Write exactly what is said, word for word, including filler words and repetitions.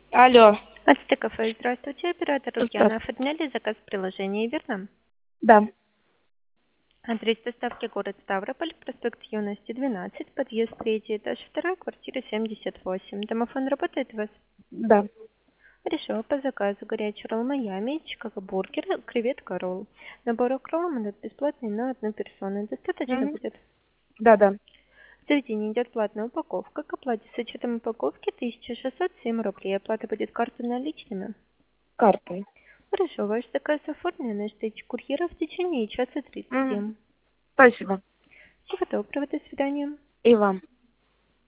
Алло. Альста кафе, здравствуйте, оператор Ульяна. Здравствуйте. Оформляли заказ в приложении, верно? Да. Адрес доставки город Ставрополь, проспект Юности, двенадцать, подъезд третий этаж, вторая квартира семьдесят восемь. Домофон работает у вас? Да. Хорошо, по заказу горячий ролл Майами, Чикаго бургер, креветка ролл. Набор роллов идет бесплатный на одну персону. Достаточно Мгм. будет? Да, да. В заведении идет платная упаковка. К оплате с учетом упаковки тысяча шестьсот семь рублей. Оплата будет картой наличными. Картой. Хорошо, ваш заказ оформлен и ждите курьера в течение часа Мгм. тридцати. Спасибо. Всего доброго, до свидания. И вам.